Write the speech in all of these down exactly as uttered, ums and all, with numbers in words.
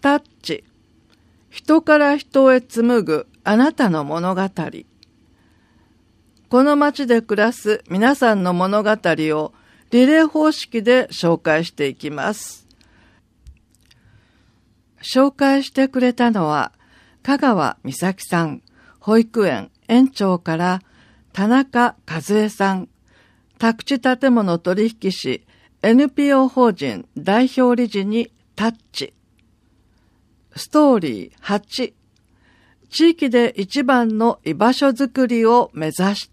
タッチ、人から人へ紡ぐあなたの物語。この町で暮らす皆さんの物語をリレー方式で紹介していきます。紹介してくれたのは香川美咲さん、保育園園長から田中和恵さん、宅地建物取引士 エヌピーオー 法人代表理事にタッチ。ストーリーはち、地域で一番の居場所づくりを目指して。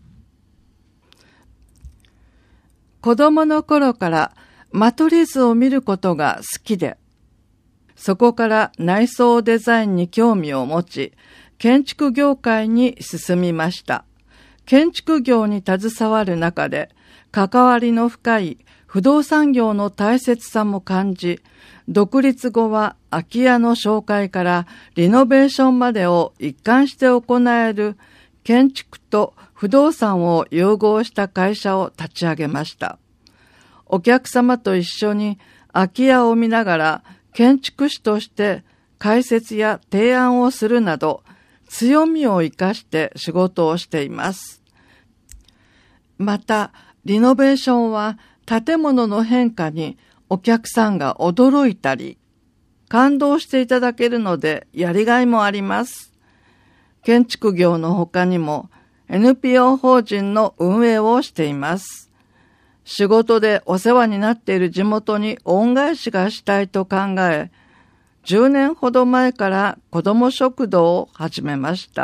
子供の頃から間取り図を見ることが好きで、そこから内装デザインに興味を持ち、建築業界に進みました。建築業に携わる中で、関わりの深い不動産業の大切さも感じ、独立後は空き家の紹介からリノベーションまでを一貫して行える建築と不動産を融合した会社を立ち上げました。お客様と一緒に空き家を見ながら建築士として解説や提案をするなど強みを生かして仕事をしています。また、リノベーションは建物の変化にお客さんが驚いたり、感動していただけるのでやりがいもあります。建築業の他にも エヌピーオー 法人の運営をしています。仕事でお世話になっている地元に恩返しがしたいと考え、じゅうねんほど前から子ども食堂を始めました。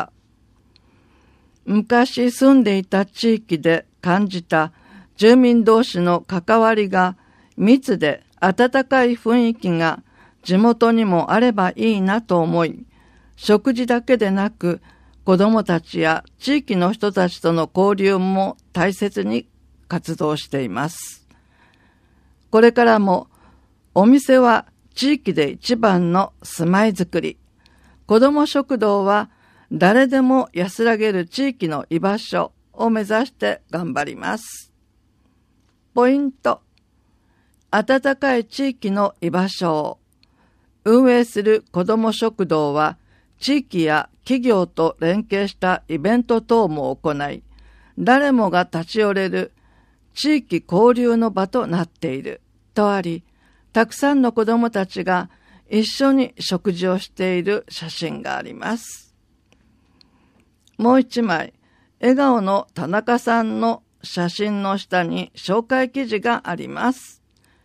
昔住んでいた地域で感じた住民同士の関わりが密で温かい雰囲気が地元にもあればいいなと思い、食事だけでなく子どもたちや地域の人たちとの交流も大切に活動しています。これからもお店は地域で一番の住まいづくり、子ども食堂は誰でも安らげる地域の居場所を目指して頑張ります。ポイント。温かい地域の居場所を運営する子ども食堂は地域や企業と連携したイベント等も行い、誰もが立ち寄れる地域交流の場となっているとあり、たくさんの子どもたちが一緒に食事をしている写真があります。もう一枚、笑顔の田中さんの写真の下に紹介記事があります。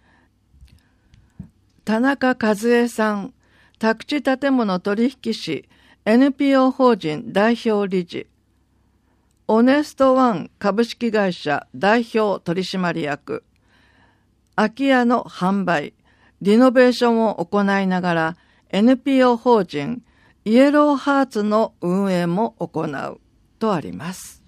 田中和恵さん、宅地建物取引士 エヌピーオー 法人代表理事、オネストワン株式会社代表取締役、空き家の販売、リノベーションを行いながら エヌピーオー 法人イエローハーツの運営も行うとあります。